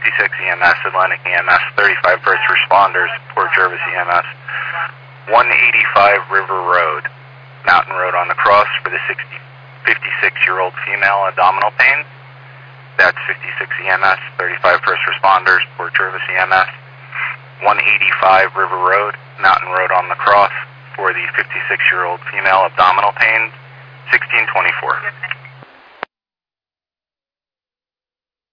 EMS, Atlantic EMS, 35 first responders, Port Jervis EMS, 185 River Road, Mountain Road on the cross for the 56-year-old female abdominal pain. That's 56 EMS, 35 first responders, Port Jervis EMS, 185 River Road, Mountain Road on the cross for the 56-year-old female abdominal pain, 1624.